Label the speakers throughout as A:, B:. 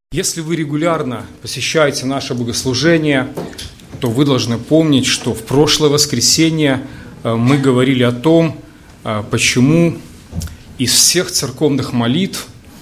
A: Если вы регулярно посещаете наше богослужение, то вы должны помнить, что в прошлое воскресенье мы говорили о том, почему из всех церковных молитв,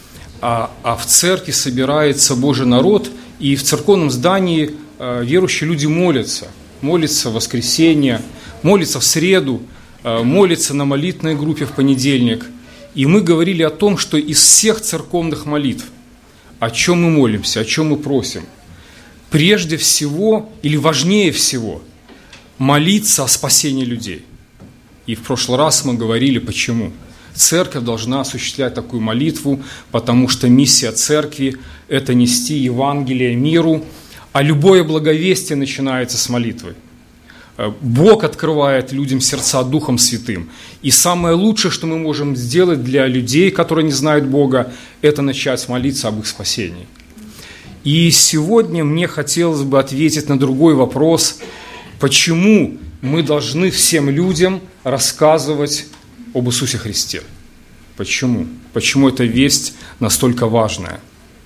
A: в церкви собирается Божий народ, и в церковном здании верующие люди молятся в воскресенье, молятся в среду, молятся на молитвенной группе в понедельник. И мы говорили о том, что из всех церковных молитв, о чем мы молимся, о чем мы просим, прежде всего или важнее всего молиться о спасении людей. И в прошлый раз мы говорили, почему. Церковь должна осуществлять такую молитву, потому что миссия церкви – это нести Евангелие миру, а любое благовестие начинается с молитвы. Бог открывает людям сердца Духом Святым. И самое лучшее, что мы можем сделать для людей, которые не знают Бога, это начать молиться об их спасении. И сегодня мне хотелось бы ответить на другой вопрос, почему мы должны всем людям рассказывать об Иисусе Христе. Почему? Почему эта весть настолько важная?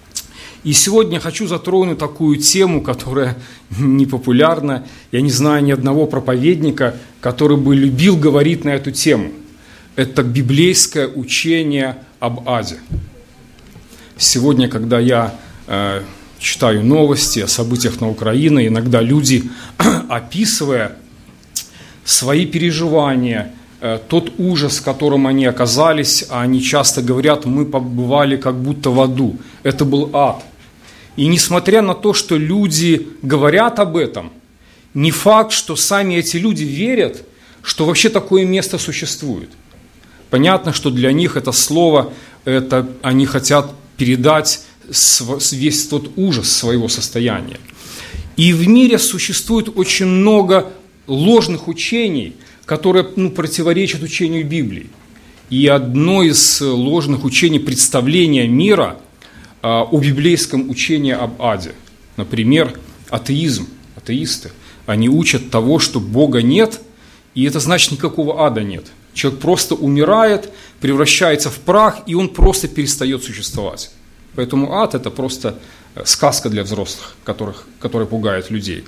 A: И сегодня я хочу затронуть такую тему, которая не популярна. Я не знаю ни одного проповедника, который бы любил говорить на эту тему. Это библейское учение об аде. Сегодня, когда я читаю новости о событиях на Украине, иногда люди, описывая свои переживания, тот ужас, в котором они оказались, они часто говорят, мы побывали как будто в аду. Это был ад. И несмотря на то, что люди говорят об этом, не факт, что сами эти люди верят, что вообще такое место существует. Понятно, что для них это слово, они хотят передать весь тот ужас своего состояния. И в мире существует очень много ложных учений, которые противоречат учению Библии. И одно из ложных учений представления мира о библейском учении об аде. Например, атеизм, атеисты. Они учат того, что Бога нет, и это значит, никакого ада нет. Человек просто умирает, превращается в прах, и он просто перестает существовать. Поэтому ад – это просто сказка для взрослых, которая пугает людей.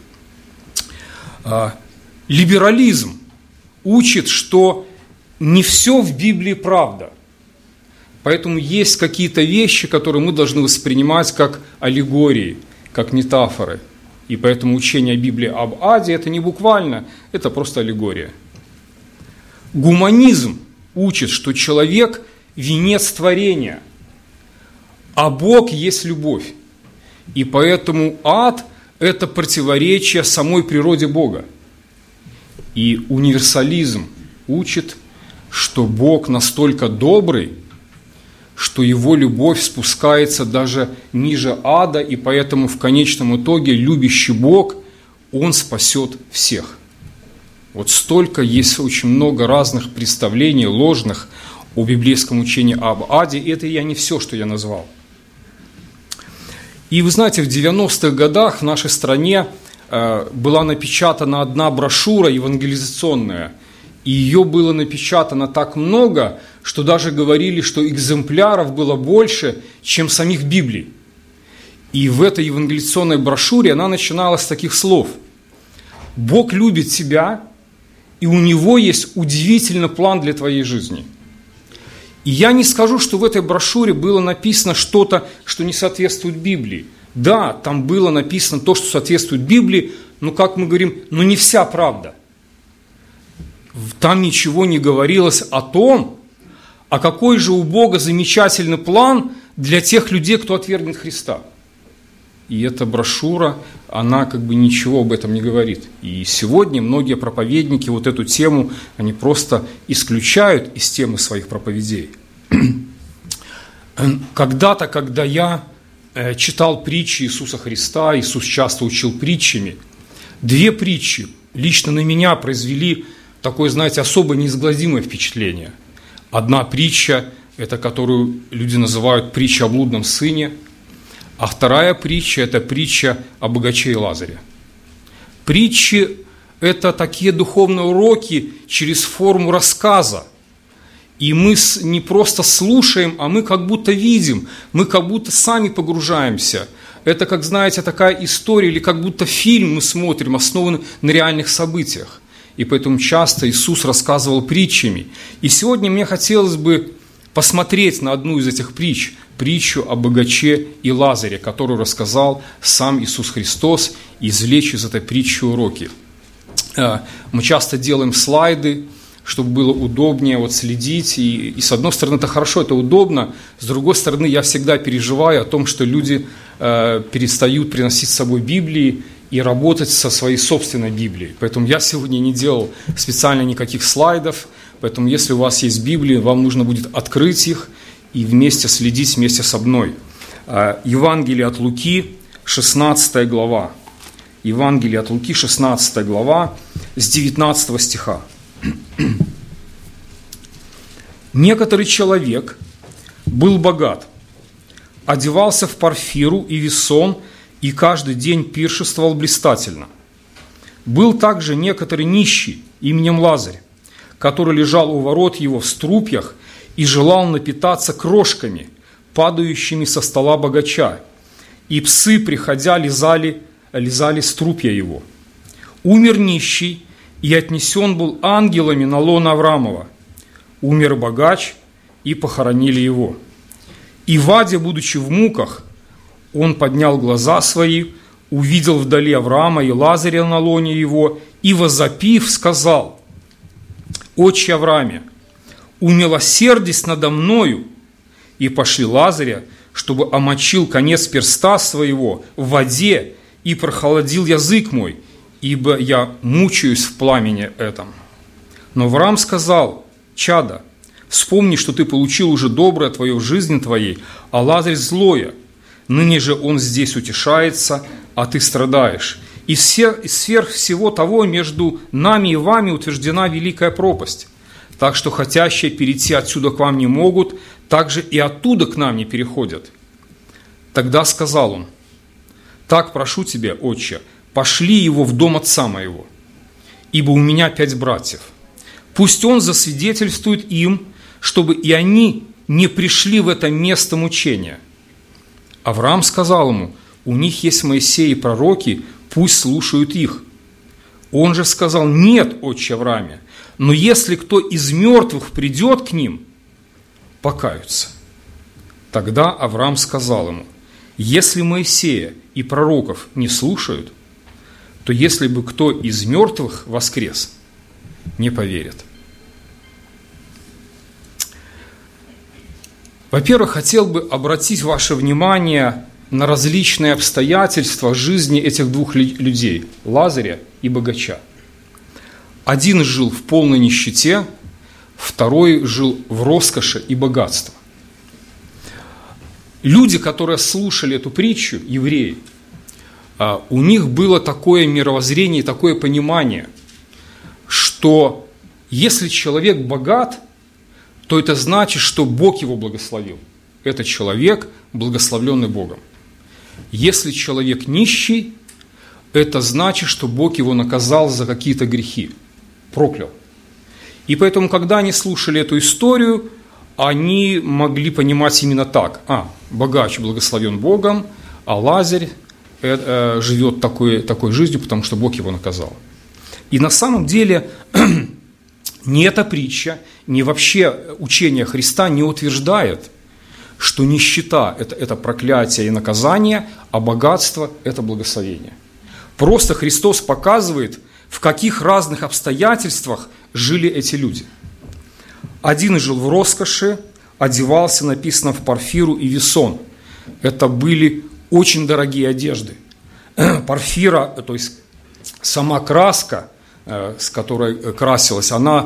A: Либерализм учит, что не все в Библии правда. Поэтому есть какие-то вещи, которые мы должны воспринимать как аллегории, как метафоры. И поэтому учение Библии об аде – это не буквально, это просто аллегория. Гуманизм учит, что человек – венец творения, а Бог есть любовь. И поэтому ад – это противоречие самой природе Бога. И универсализм учит, что Бог настолько добрый, что Его любовь спускается даже ниже ада, и поэтому в конечном итоге любящий Бог, Он спасет всех. Вот столько есть очень много разных представлений ложных о библейском учении об аде, и это я не все, что я назвал. И вы знаете, в 90-х годах в нашей стране была напечатана одна брошюра евангелизационная, и ее было напечатано так много, что даже говорили, что экземпляров было больше, чем самих Библий. И в этой евангелизационной брошюре она начиналась с таких слов: «Бог любит тебя, и у Него есть удивительный план для твоей жизни». И я не скажу, что в этой брошюре было написано что-то, что не соответствует Библии. Да, там было написано то, что соответствует Библии, но, как мы говорим, не вся правда. Там ничего не говорилось о том, а какой же у Бога замечательный план для тех людей, кто отвергнет Христа. И эта брошюра, она ничего об этом не говорит. И сегодня многие проповедники вот эту тему, они просто исключают из темы своих проповедей. Когда-то, когда я читал притчи Иисуса Христа, Иисус часто учил притчами, две притчи лично на меня произвели такое, знаете, особо неизгладимое впечатление. Одна притча, это которую люди называют притча о блудном сыне, а вторая притча – это притча о богаче и Лазаре. Притчи – это такие духовные уроки через форму рассказа. И мы не просто слушаем, а мы как будто видим, мы как будто сами погружаемся. Это, как знаете, такая история, или как будто фильм мы смотрим, основанный на реальных событиях. И поэтому часто Иисус рассказывал притчами. И сегодня мне хотелось бы посмотреть на одну из этих притч, притчу о богаче и Лазаре, которую рассказал сам Иисус Христос, и извлечь из этой притчи уроки. Мы часто делаем слайды, чтобы было удобнее следить. И с одной стороны, это хорошо, это удобно. С другой стороны, я всегда переживаю о том, что люди перестают приносить с собой Библии и работать со своей собственной Библией. Поэтому я сегодня не делал специально никаких слайдов. Поэтому если у вас есть Библия, вам нужно будет открыть их и вместе следить вместе со мной. Евангелие от Луки, 16 глава. Евангелие от Луки, 16 глава, с 19 стиха. «Некоторый человек был богат, одевался в парфиру и весон, и каждый день пиршествовал блистательно. Был также некоторый нищий именем Лазарь, который лежал у ворот его в струпьях и желал напитаться крошками, падающими со стола богача, и псы, приходя, лизали струпья его. Умер нищий, и отнесен был ангелами на лоно Авраамова. Умер богач, и похоронили его. И в аде, будучи в муках, он поднял глаза свои, увидел вдали Авраама и Лазаря на лоне его, и, возопив, сказал: «Отче Аврааме, умилосердись надо мною, и пошли Лазаря, чтобы омочил конец перста своего в воде, и прохолодил язык мой, ибо я мучаюсь в пламени этом». Но Авраам сказал: «Чадо, вспомни, что ты получил уже доброе твое в жизни твоей, а Лазарь злое. Ныне же он здесь утешается, а ты страдаешь. И сверх всего того между нами и вами утверждена великая пропасть. Так что хотящие перейти отсюда к вам не могут, так же и оттуда к нам не переходят». Тогда сказал он: «Так прошу тебя, отче, пошли его в дом отца моего, ибо у меня 5 братьев. Пусть он засвидетельствует им, чтобы и они не пришли в это место мучения». Авраам сказал ему: «У них есть Моисей и пророки, пусть слушают их». Он же сказал: «Нет, отче Аврааме, но если кто из мертвых придет к ним, покаются». Тогда Авраам сказал ему: «Если Моисея и пророков не слушают, то если бы кто из мертвых воскрес, не поверят». Во-первых, хотел бы обратить ваше внимание на различные обстоятельства жизни этих двух людей – Лазаря и богача. Один жил в полной нищете, второй жил в роскоши и богатстве. Люди, которые слушали эту притчу, евреи, у них было такое мировоззрение, такое понимание, что если человек богат, то это значит, что Бог его благословил. Этот человек благословленный Богом. Если человек нищий, это значит, что Бог его наказал за какие-то грехи, проклял. И поэтому, когда они слушали эту историю, они могли понимать именно так. Богач благословен Богом, а Лазарь живет такой жизнью, потому что Бог его наказал. И на самом деле ни эта притча, ни вообще учение Христа не утверждает, что нищета – это проклятие и наказание, а богатство – это благословение. Просто Христос показывает, в каких разных обстоятельствах жили эти люди. Один жил в роскоши, одевался, написано, в парфиру и весон. Это были очень дорогие одежды. Парфира, то есть сама краска, с которой красилась,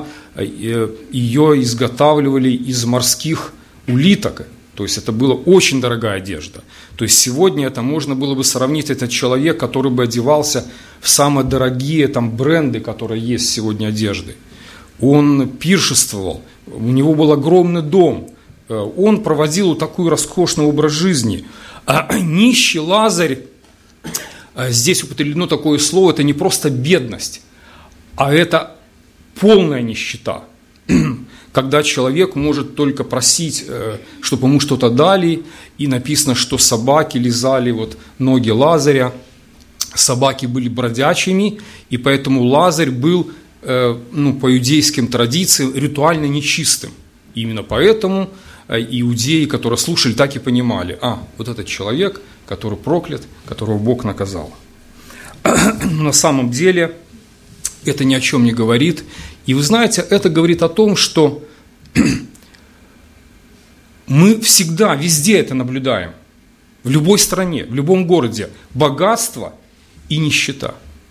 A: ее изготавливали из морских улиток. То есть это была очень дорогая одежда. То есть сегодня это можно было бы сравнить, этот человек, который бы одевался в самые дорогие бренды, которые есть сегодня одежды. Он пиршествовал, у него был огромный дом, он проводил такой роскошный образ жизни. А нищий Лазарь, здесь употреблено такое слово, это не просто бедность, а это полная нищета. когда человек может только просить, чтобы ему что-то дали, и написано, что собаки лизали ноги Лазаря, собаки были бродячими, и поэтому Лазарь был, по иудейским традициям, ритуально нечистым. Именно поэтому иудеи, которые слушали, так и понимали, вот этот человек, который проклят, которого Бог наказал. На самом деле это ни о чем не говорит. И вы знаете, это говорит о том, что мы всегда, везде это наблюдаем. В любой стране, в любом городе. Богатство и нищета.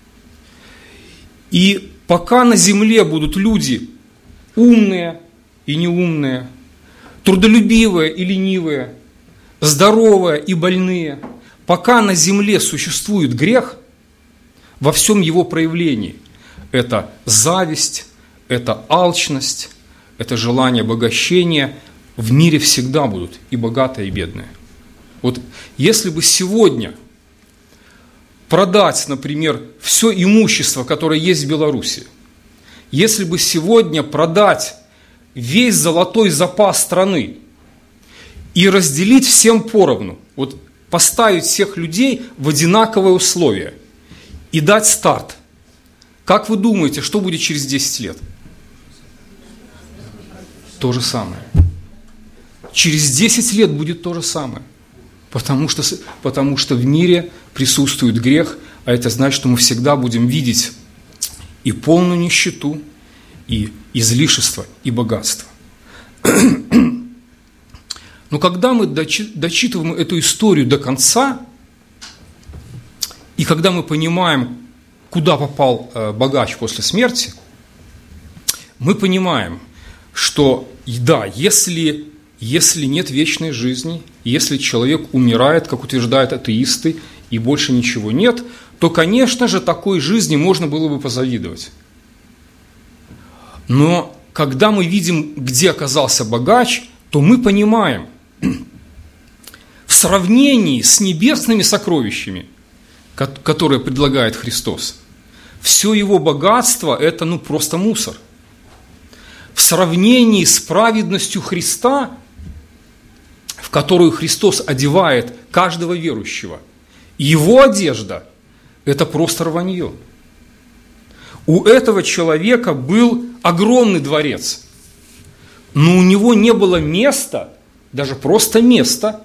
A: И пока на земле будут люди умные и неумные, трудолюбивые и ленивые, здоровые и больные, пока на земле существует грех во всем его проявлении, это зависть, это алчность, это желание обогащения, в мире всегда будут и богатые, и бедные. Если бы сегодня продать, например, все имущество, которое есть в Беларуси, если бы сегодня продать весь золотой запас страны и разделить всем поровну, поставить всех людей в одинаковые условия и дать старт, как вы думаете, что будет через 10 лет? То же самое. Через 10 лет будет то же самое. Потому что в мире присутствует грех, а это значит, что мы всегда будем видеть и полную нищету, и излишество, и богатство. Но когда мы дочитываем эту историю до конца, и когда мы понимаем, куда попал богач после смерти, мы понимаем, что да, если нет вечной жизни, если человек умирает, как утверждают атеисты, и больше ничего нет, то, конечно же, такой жизни можно было бы позавидовать. Но когда мы видим, где оказался богач, то мы понимаем, в сравнении с небесными сокровищами, которые предлагает Христос, все его богатство – это просто мусор. В сравнении с праведностью Христа, в которую Христос одевает каждого верующего, его одежда – это просто рванье. У этого человека был огромный дворец, но у него не было места, даже просто места,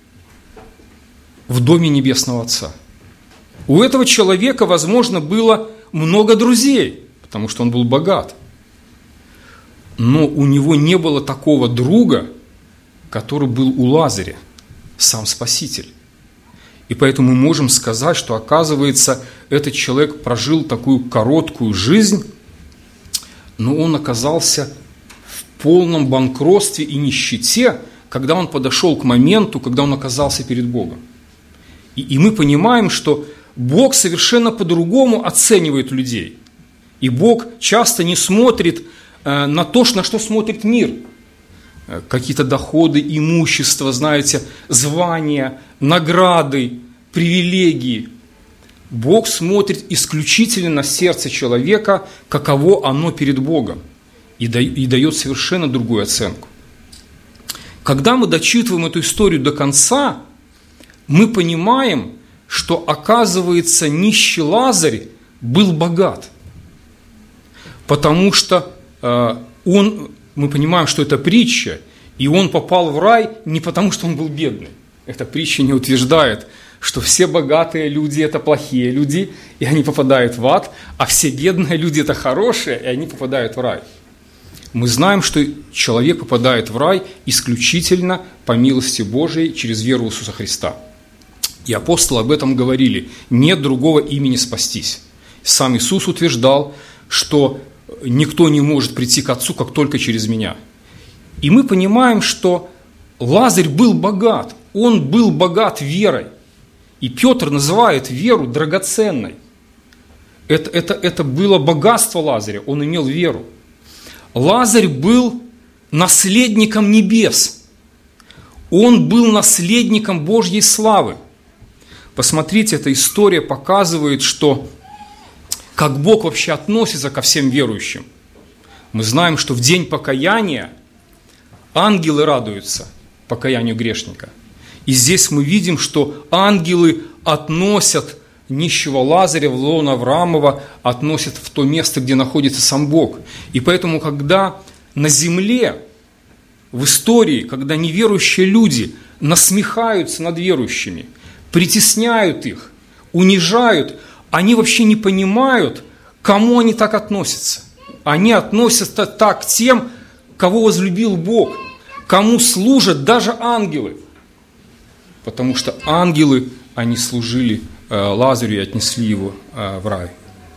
A: в доме Небесного Отца. У этого человека, возможно, было много друзей, потому что он был богат. Но у него не было такого друга, который был у Лазаря, сам Спаситель. И поэтому мы можем сказать, что, оказывается, этот человек прожил такую короткую жизнь, но он оказался в полном банкротстве и нищете, когда он подошел к моменту, когда он оказался перед Богом. И мы понимаем, что Бог совершенно по-другому оценивает людей. И Бог часто не смотрит на то, на что смотрит мир. Какие-то доходы, имущество, знаете, звания, награды, привилегии. Бог смотрит исключительно на сердце человека, каково оно перед Богом, и дает совершенно другую оценку. Когда мы дочитываем эту историю до конца, мы понимаем, что, оказывается, нищий Лазарь был богат, потому что мы понимаем, что это притча, и он попал в рай не потому, что он был бедный. Эта притча не утверждает, что все богатые люди – это плохие люди, и они попадают в ад, а все бедные люди – это хорошие, и они попадают в рай. Мы знаем, что человек попадает в рай исключительно по милости Божией через веру в Иисуса Христа. И апостолы об этом говорили: нет другого имени спастись. Сам Иисус утверждал, что никто не может прийти к Отцу, как только через меня. И мы понимаем, что Лазарь был богат, он был богат верой. И Петр называет веру драгоценной. Это было богатство Лазаря, он имел веру. Лазарь был наследником небес. Он был наследником Божьей славы. Посмотрите, эта история показывает, что как Бог вообще относится ко всем верующим. Мы знаем, что в день покаяния ангелы радуются покаянию грешника. И здесь мы видим, что ангелы относят нищего Лазаря в лоно Авраамова, относят в то место, где находится сам Бог. И поэтому, когда на земле, в истории, когда неверующие люди насмехаются над верующими, притесняют их, унижают, они вообще не понимают, к кому они так относятся. Они относятся так к тем, кого возлюбил Бог, кому служат даже ангелы. Потому что ангелы, они служили Лазарю и отнесли его в рай.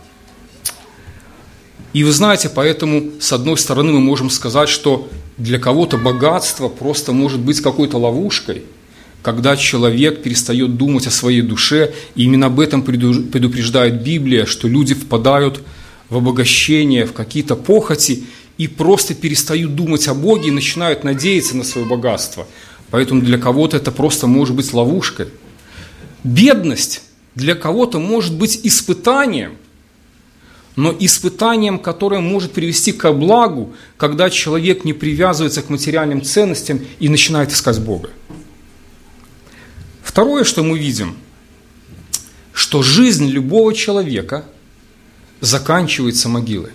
A: И вы знаете, поэтому, с одной стороны, мы можем сказать, что для кого-то богатство просто может быть какой-то ловушкой, когда человек перестает думать о своей душе, и именно об этом предупреждает Библия, что люди впадают в обогащение, в какие-то похоти, и просто перестают думать о Боге и начинают надеяться на свое богатство. Поэтому для кого-то это просто может быть ловушкой. Бедность для кого-то может быть испытанием, но испытанием, которое может привести к благу, когда человек не привязывается к материальным ценностям и начинает искать Бога. Второе, что мы видим, что жизнь любого человека заканчивается могилой.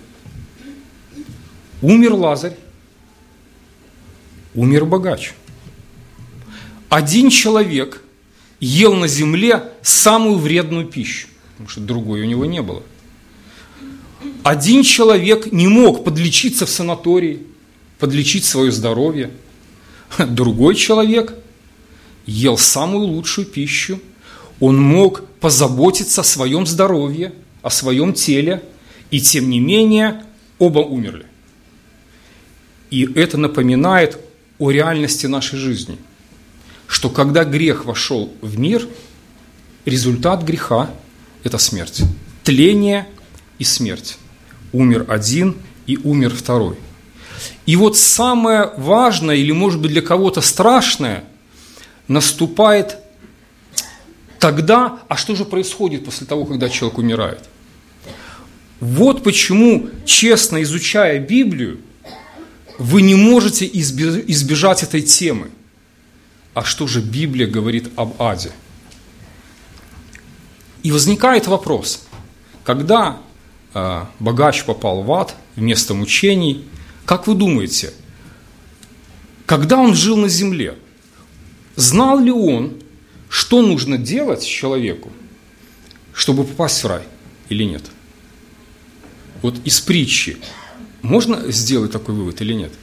A: Умер Лазарь, умер богач. Один человек ел на земле самую вредную пищу, потому что другой у него не было. Один человек не мог подлечиться в санатории, подлечить свое здоровье. Другой человек ел самую лучшую пищу. Он мог позаботиться о своем здоровье, о своем теле, и тем не менее оба умерли. И это напоминает о реальности нашей жизни, что когда грех вошел в мир, результат греха – это смерть, тление и смерть. Умер один и умер второй. И вот самое важное, или может быть для кого-то страшное, наступает тогда, а что же происходит после того, когда человек умирает? Вот почему, честно изучая Библию, вы не можете избежать этой темы. А что же Библия говорит об аде? И возникает вопрос, когда богач попал в ад вместо мучений, как вы думаете, когда он жил на земле, знал ли он, что нужно делать человеку, чтобы попасть в рай или нет? Вот из притчи можно сделать такой вывод или нет?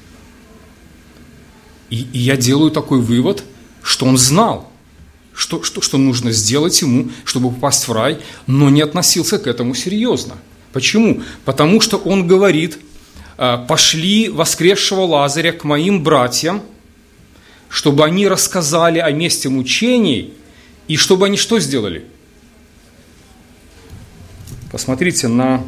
A: И я делаю такой вывод, что он знал, что нужно сделать ему, чтобы попасть в рай, но не относился к этому серьезно. Почему? Потому что он говорит: пошли воскресшего Лазаря к моим братьям, чтобы они рассказали о месте мучений, и чтобы они что сделали? Посмотрите на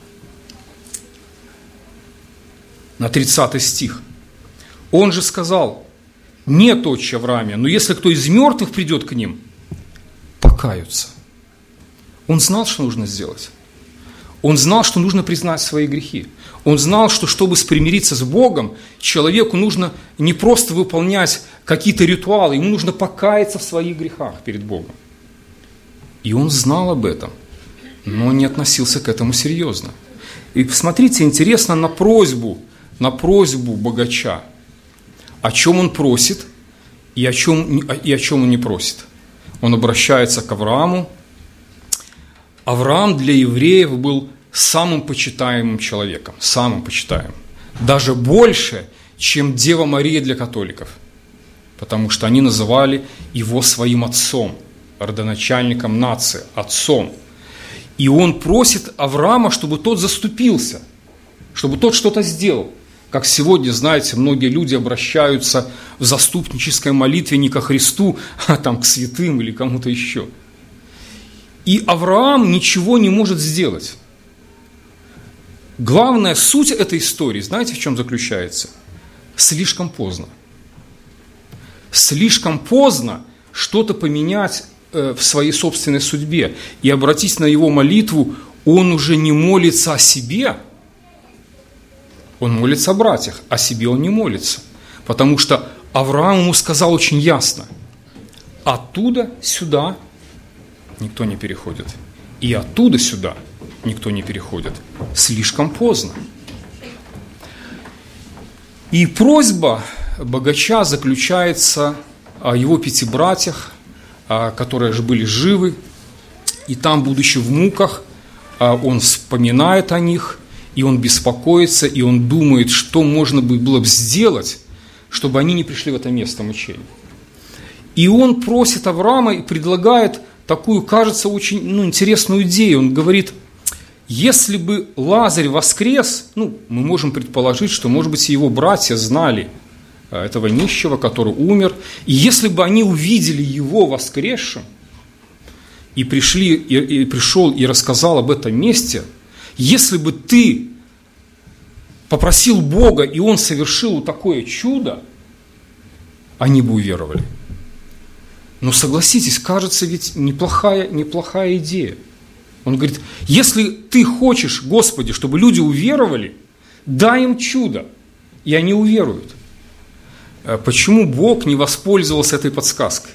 A: 30 стих. Он же сказал: нет, отче Аврааме, но если кто из мертвых придет к ним, покаются. Он знал, что нужно сделать. Он знал, что нужно признать свои грехи. Он знал, что чтобы примириться с Богом, человеку нужно не просто выполнять какие-то ритуалы, ему нужно покаяться в своих грехах перед Богом. И он знал об этом, но не относился к этому серьезно. И посмотрите, интересно, на просьбу богача, о чем он просит и о чем он не просит. Он обращается к Аврааму. Авраам для евреев был самым почитаемым человеком, самым почитаемым. Даже больше, чем Дева Мария для католиков. Потому что они называли его своим отцом, родоначальником нации, отцом. И он просит Авраама, чтобы тот заступился, чтобы тот что-то сделал. Как сегодня, знаете, многие люди обращаются в заступнической молитве не ко Христу, а там к святым или кому-то еще. И Авраам ничего не может сделать. Главная суть этой истории, знаете, в чем заключается? Слишком поздно. Слишком поздно что-то поменять в своей собственной судьбе. И обратись на его молитву, он уже не молится о себе, Он молится о братьях, о себе он не молится. Потому что Авраам ему сказал очень ясно: оттуда сюда никто не переходит. И оттуда сюда никто не переходит. Слишком поздно. И просьба богача заключается о его 5 братьях, которые же были живы. И там, будучи в муках, он вспоминает о них, и он беспокоится, и он думает, что можно было бы сделать, чтобы они не пришли в это место мучения. И он просит Авраама и предлагает такую, кажется, очень интересную идею. Он говорит: если бы Лазарь воскрес, мы можем предположить, что, может быть, его братья знали этого нищего, который умер, и если бы они увидели его воскресшим, и пришел и рассказал об этом месте, если бы ты попросил Бога, и Он совершил такое чудо, они бы уверовали. Но согласитесь, кажется, ведь неплохая идея. Он говорит: если ты хочешь, Господи, чтобы люди уверовали, дай им чудо, и они уверуют. Почему Бог не воспользовался этой подсказкой?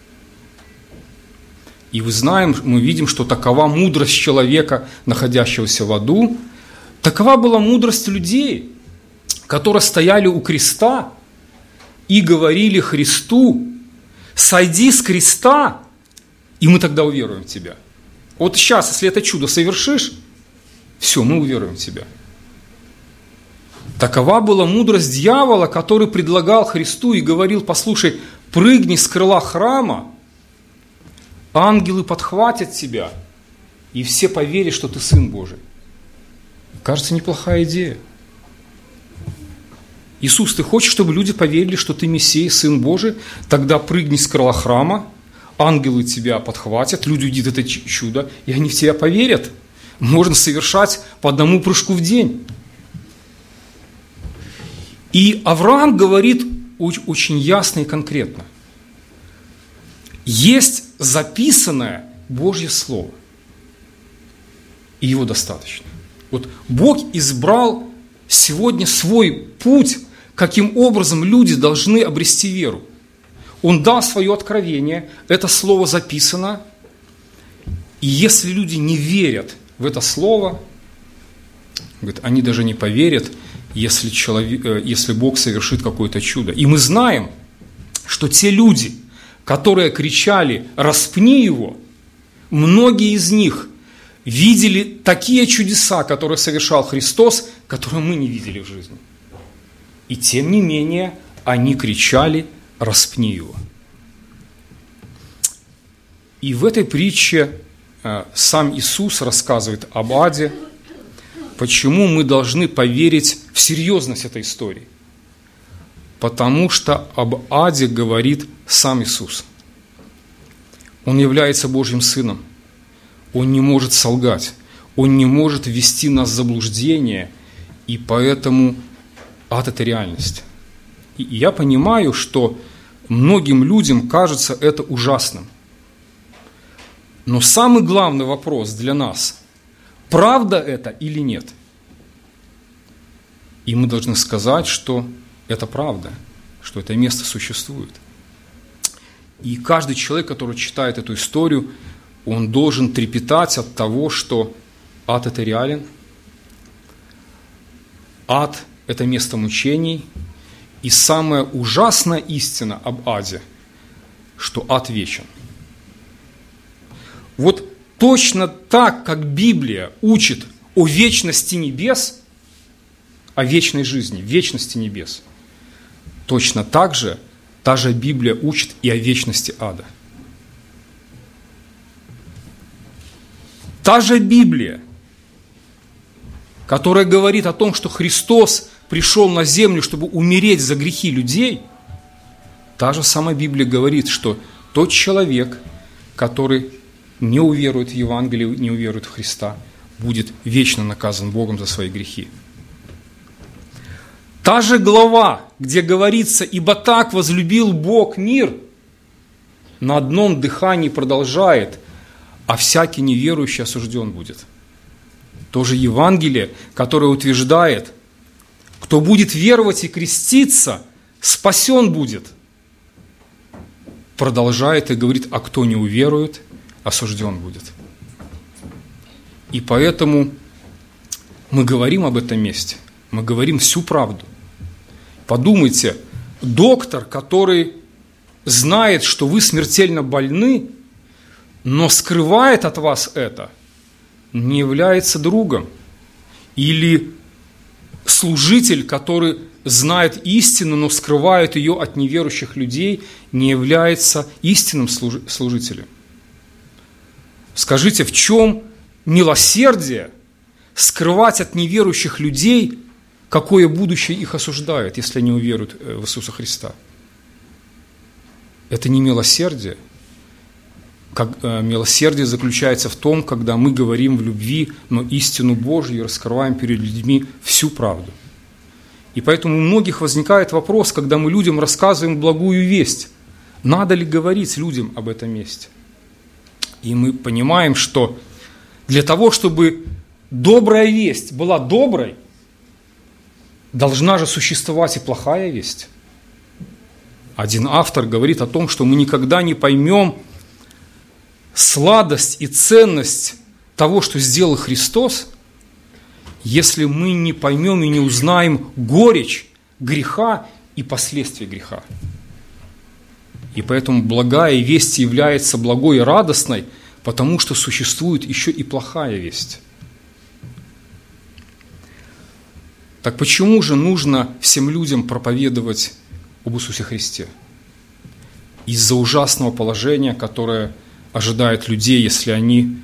A: И мы видим, что такова мудрость человека, находящегося в аду, такова была мудрость людей, которые стояли у креста и говорили Христу: сойди с креста, и мы тогда уверуем в тебя. Вот сейчас, если это чудо совершишь, все, мы уверуем в тебя. Такова была мудрость дьявола, который предлагал Христу и говорил: послушай, прыгни с крыла храма, ангелы подхватят тебя, и все поверят, что ты Сын Божий. Кажется, неплохая идея. Иисус, ты хочешь, чтобы люди поверили, что ты Мессия, Сын Божий? Тогда прыгни с крыла храма, ангелы тебя подхватят, люди увидят это чудо, и они в тебя поверят. Можно совершать по одному прыжку в день. И Авраам говорит очень ясно и конкретно: есть записанное Божье Слово, и его достаточно. Вот Бог избрал сегодня свой путь, каким образом люди должны обрести веру. Он дал свое откровение, это Слово записано, и если люди не верят в это Слово, говорит, они даже не поверят, если Бог совершит какое-то чудо. И мы знаем, что те люди, которые кричали «распни его», многие из них видели такие чудеса, которые совершал Христос, которые мы не видели в жизни. И тем не менее они кричали «распни его». И в этой притче сам Иисус рассказывает об аде, почему мы должны поверить в серьезность этой истории. Потому что об аде говорит сам Иисус. Он является Божьим Сыном. Он не может солгать. Он не может ввести нас в заблуждение. И поэтому ад – это реальность. И я понимаю, что многим людям кажется это ужасным. Но самый главный вопрос для нас – правда это или нет? И мы должны сказать, что это правда, что это место существует. И каждый человек, который читает эту историю, он должен трепетать от того, что ад – это реален, ад – это место мучений, и самая ужасная истина об аде, что ад вечен. Вот точно так, как Библия учит о вечности небес, о вечной жизни, вечности небес, точно так же та же Библия учит и о вечности ада. Та же Библия, которая говорит о том, что Христос пришел на землю, чтобы умереть за грехи людей, та же самая Библия говорит, что тот человек, который не уверует в Евангелие, не уверует в Христа, будет вечно наказан Богом за свои грехи. Та же глава, где говорится: «Ибо так возлюбил Бог мир», на одном дыхании продолжает: «а всякий неверующий осужден будет». То же Евангелие, которое утверждает Кто будет веровать и креститься, спасен будет. Продолжает и говорит, а кто не уверует, осужден будет. И поэтому мы говорим об этом месте, мы говорим всю правду. Подумайте, доктор, который знает, что вы смертельно больны, но скрывает от вас это, не является другом. Или служитель, который знает истину, но скрывает ее от неверующих людей, не является истинным служителем. Скажите, в чем милосердие скрывать от неверующих людей, какое будущее их осуждает, если они уверуют в Иисуса Христа? Это не милосердие. Милосердие заключается в том, когда мы говорим в любви, но истину Божью раскрываем перед людьми всю правду. И поэтому у многих возникает вопрос, когда мы людям рассказываем благую весть, надо ли говорить людям об этом месте? И мы понимаем, что для того, чтобы добрая весть была доброй, должна же существовать и плохая весть. Один автор говорит о том, что мы никогда не поймем сладость и ценность того, что сделал Христос, если мы не поймем и не узнаем горечь греха и последствия греха. И поэтому благая весть является благой и радостной, потому что существует еще и плохая весть. Так почему же нужно всем людям проповедовать об Иисусе Христе? Из-за ужасного положения, которое ожидает людей, если они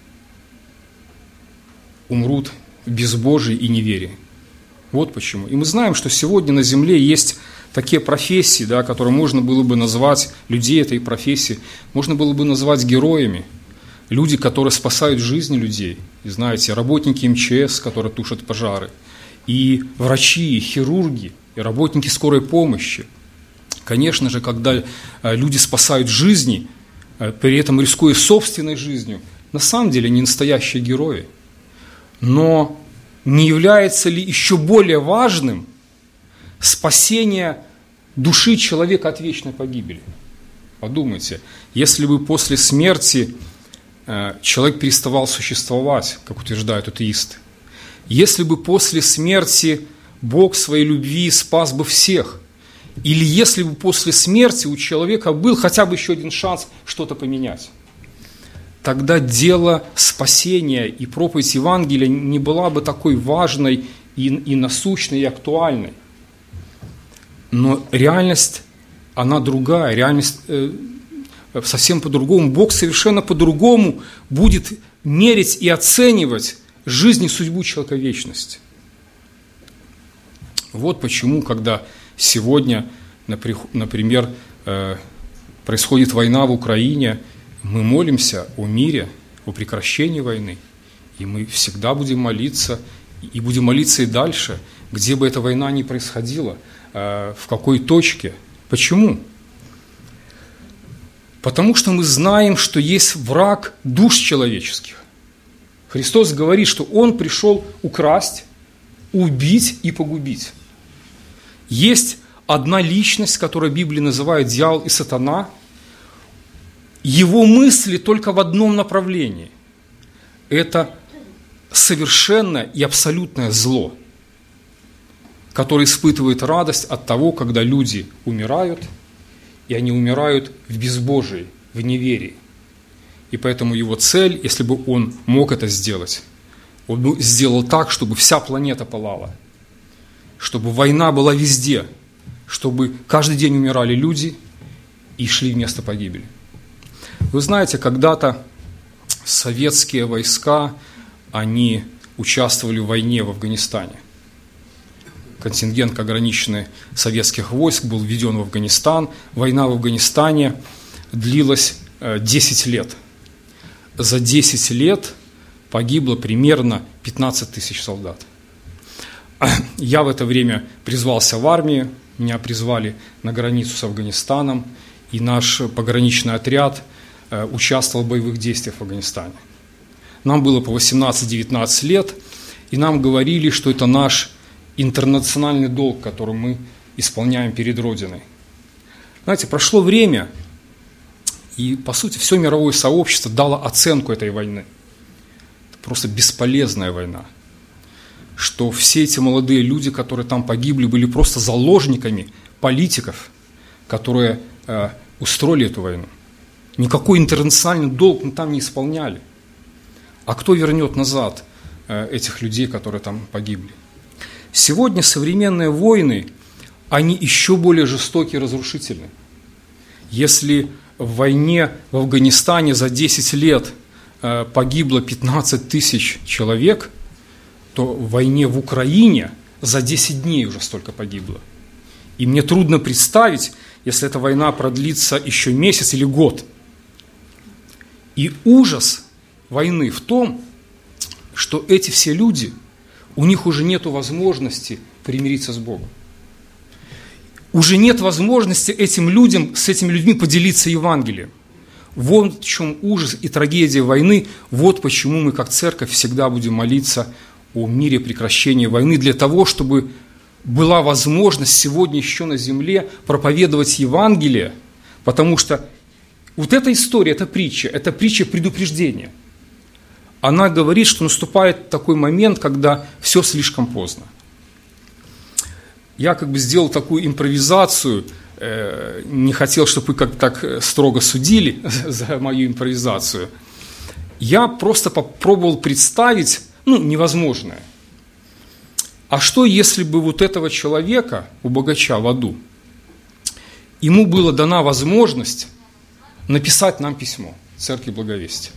A: умрут в безбожии и неверии. Вот почему. И мы знаем, что сегодня на земле есть такие профессии, да, которые можно было бы назвать, людей этой профессии, можно было бы назвать героями. Люди, которые спасают жизни людей. И знаете, работники МЧС, которые тушат пожары, и врачи, и хирурги, и работники скорой помощи. Конечно же, когда люди спасают жизни, при этом рискуя собственной жизнью, на самом деле не настоящие герои. Но не является ли еще более важным спасение души человека от вечной погибели? Подумайте, если бы после смерти человек переставал существовать, как утверждают атеисты, если бы после смерти Бог своей любви спас бы всех, или если бы после смерти у человека был хотя бы еще один шанс что-то поменять, тогда дело спасения и проповедь Евангелия не была бы такой важной и насущной, и актуальной. Но реальность, она другая, реальность совсем по-другому. Бог совершенно по-другому будет мерить и оценивать жизнь и судьбу человековечности. Вот почему, когда сегодня, например, происходит война в Украине, мы молимся о мире, о прекращении войны, и мы всегда будем молиться, и будем молиться и дальше, где бы эта война ни происходила, в какой точке. Почему? Потому что мы знаем, что есть враг душ человеческих. Христос говорит, что Он пришел украсть, убить и погубить. Есть одна личность, которую Библия называет дьявол и сатана. Его мысли только в одном направлении. Это совершенное и абсолютное зло, которое испытывает радость от того, когда люди умирают, и они умирают в безбожии, в неверии. И поэтому его цель, если бы он мог это сделать, он бы сделал так, чтобы вся планета пылала, чтобы война была везде, чтобы каждый день умирали люди и шли в место погибели. Вы знаете, когда-то советские войска, они участвовали в войне в Афганистане. Контингент ограниченный советских войск был введен в Афганистан. Война в Афганистане длилась 10 лет. За 10 лет погибло примерно 15 тысяч солдат. Я в это время призвался в армию, меня призвали на границу с Афганистаном, и наш пограничный отряд участвовал в боевых действиях в Афганистане. Нам было по 18-19 лет, и нам говорили, что это наш интернациональный долг, который мы исполняем перед Родиной. Знаете, прошло время, и, по сути, все мировое сообщество дало оценку этой войны. Это просто бесполезная война. Что все эти молодые люди, которые там погибли, были просто заложниками политиков, которые устроили эту войну. Никакой интернациональный долг мы там не исполняли. А кто вернет назад этих людей, которые там погибли? Сегодня современные войны, они еще более жестокие и разрушительны. Если в войне в Афганистане за 10 лет погибло 15 тысяч человек, то в войне в Украине за 10 дней уже столько погибло. И мне трудно представить, если эта война продлится еще месяц или год. И ужас войны в том, что эти все люди, у них уже нет возможности примириться с Богом. Уже нет возможности этим людям, с этими людьми поделиться Евангелием. Вот в чем ужас и трагедия войны, вот почему мы как церковь всегда будем молиться о мире, прекращении войны, для того, чтобы была возможность сегодня еще на земле проповедовать Евангелие, потому что вот эта история, эта притча предупреждения. Она говорит, что наступает такой момент, когда все слишком поздно. Я сделал такую импровизацию, не хотел, чтобы вы как-то так строго судили за мою импровизацию. Я просто попробовал представить, невозможное. А что, если бы вот этого человека, у богача в аду, ему была дана возможность написать нам письмо Церкви Благовестия?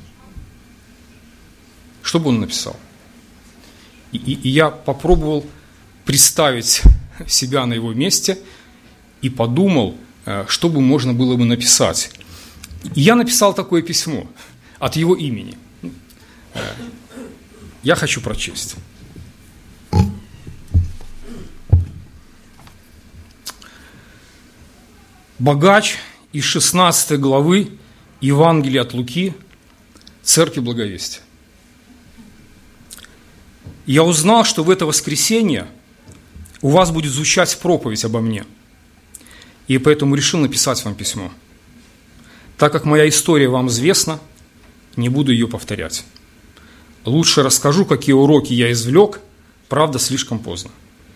A: Что бы он написал? И я попробовал представить себя на его месте и подумал, что бы можно было бы написать. И я написал такое письмо от его имени. Я хочу прочесть. Богач из 16 главы Евангелия от Луки, Церкви Благовестия. Я узнал, что в это воскресенье у вас будет звучать проповедь обо мне, и поэтому решил написать вам письмо. Так как моя история вам известна, не буду ее повторять. Лучше расскажу, какие уроки я извлек, правда, слишком поздно.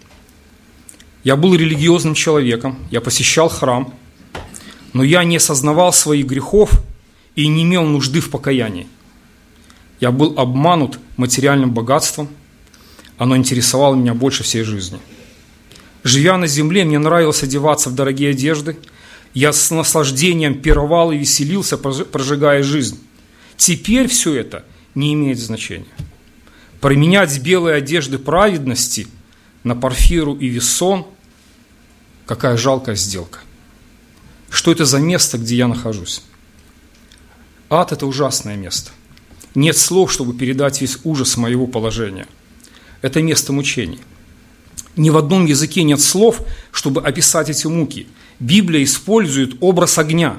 A: Я был религиозным человеком, я посещал храм, но я не осознавал своих грехов и не имел нужды в покаянии. Я был обманут материальным богатством, оно интересовало меня больше всей жизни. Живя на земле, мне нравилось одеваться в дорогие одежды, я с наслаждением пировал и веселился, прожигая жизнь. Теперь все это не имеет значения. Променять белые одежды праведности на порфиру и вессон – какая жалкая сделка. Что это за место, где я нахожусь? Ад – это ужасное место. Нет слов, чтобы передать весь ужас моего положения. Это место мучений. Ни в одном языке нет слов, чтобы описать эти муки. Библия использует образ огня.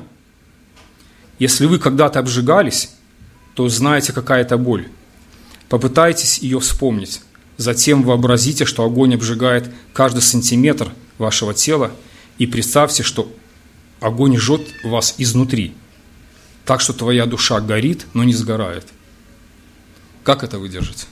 A: Если вы когда-то обжигались, то знаете, какая это боль. Попытайтесь ее вспомнить. Затем вообразите, что огонь обжигает каждый сантиметр вашего тела, и представьте, что огонь жжет вас изнутри, так что твоя душа горит, но не сгорает. Как это выдержать?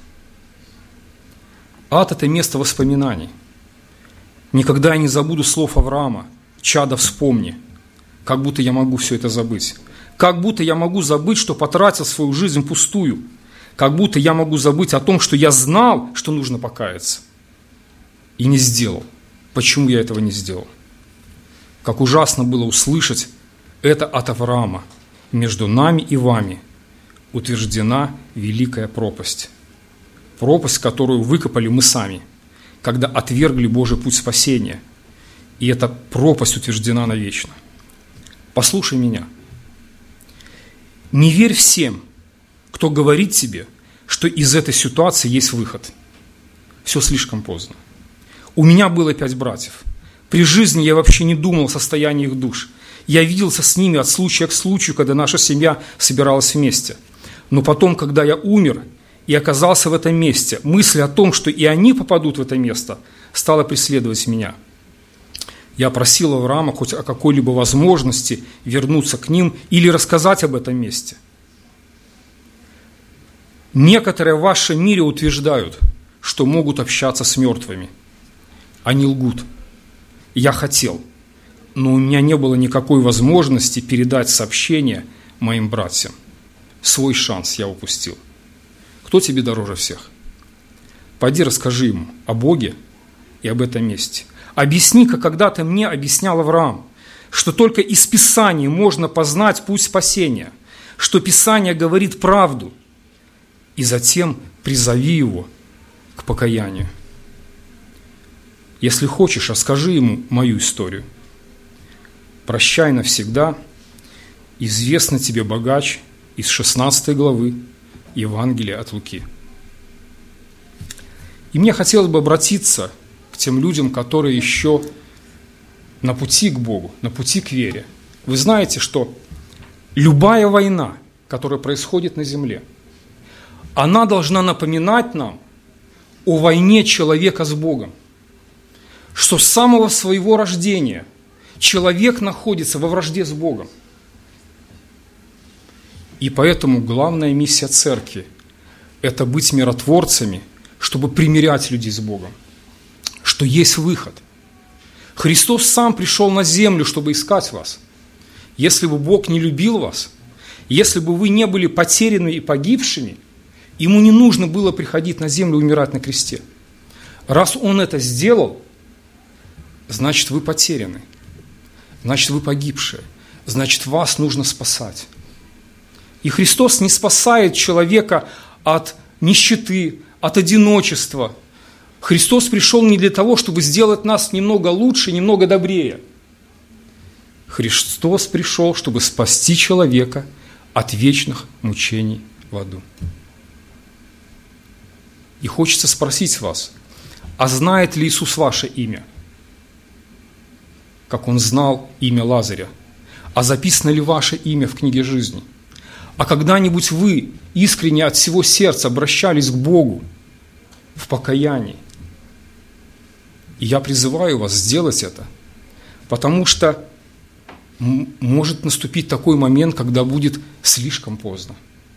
A: Ад – это место воспоминаний. Никогда я не забуду слов Авраама: «Чадо, вспомни», как будто я могу все это забыть. Как будто я могу забыть, что потратил свою жизнь впустую. Как будто я могу забыть о том, что я знал, что нужно покаяться, и не сделал. Почему я этого не сделал? Как ужасно было услышать это от Авраама. Между нами и вами утверждена великая пропасть. Пропасть, которую выкопали мы сами, когда отвергли Божий путь спасения. И эта пропасть утверждена навечно. Послушай меня. Не верь всем, кто говорит тебе, что из этой ситуации есть выход. Все слишком поздно. У меня было 5 братьев. При жизни я вообще не думал о состоянии их душ. Я виделся с ними от случая к случаю, когда наша семья собиралась вместе. Но потом, когда я умер, и оказался в этом месте. Мысль о том, что и они попадут в это место, стала преследовать меня. Я просил Авраама хоть о какой-либо возможности вернуться к ним или рассказать об этом месте. Некоторые в вашем мире утверждают, что могут общаться с мертвыми. Они лгут. Я хотел, но у меня не было никакой возможности передать сообщение моим братьям. Свой шанс я упустил. Кто тебе дороже всех? Пойди расскажи ему о Боге и об этом месте. Объясни, как когда-то мне объяснял Авраам, что только из Писания можно познать путь спасения, что Писание говорит правду, и затем призови его к покаянию. Если хочешь, расскажи ему мою историю. «Прощай навсегда» известно тебе богач из 16 главы Евангелия от Луки. И мне хотелось бы обратиться к тем людям, которые еще на пути к Богу, на пути к вере. Вы знаете, что любая война, которая происходит на земле, она должна напоминать нам о войне человека с Богом. Что с самого своего рождения человек находится во вражде с Богом. И поэтому главная миссия церкви – это быть миротворцами, чтобы примирять людей с Богом. Что есть выход. Христос сам пришел на землю, чтобы искать вас. Если бы Бог не любил вас, если бы вы не были потерянными и погибшими, Ему не нужно было приходить на землю и умирать на кресте. Раз Он это сделал, значит, вы потеряны, значит, вы погибшие, значит, вас нужно спасать. И Христос не спасает человека от нищеты, от одиночества. Христос пришел не для того, чтобы сделать нас немного лучше, немного добрее. Христос пришел, чтобы спасти человека от вечных мучений в аду. И хочется спросить вас, а знает ли Иисус ваше имя? Как Он знал имя Лазаря? А записано ли ваше имя в книге жизни? А когда-нибудь вы искренне от всего сердца обращались к Богу в покаянии? И я призываю вас сделать это, потому что может наступить такой момент, когда будет слишком поздно.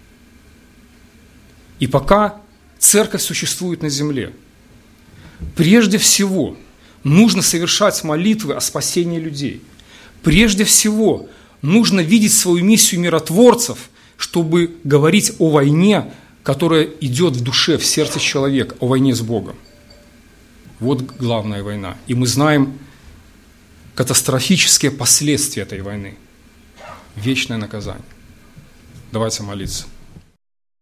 A: И пока церковь существует на земле, прежде всего нужно совершать молитвы о спасении людей. Прежде всего нужно видеть свою миссию миротворцев, чтобы говорить о войне, которая идет в душе, в сердце человека, о войне с Богом. Вот главная война. И мы знаем катастрофические последствия этой войны. Вечное наказание. Давайте молиться.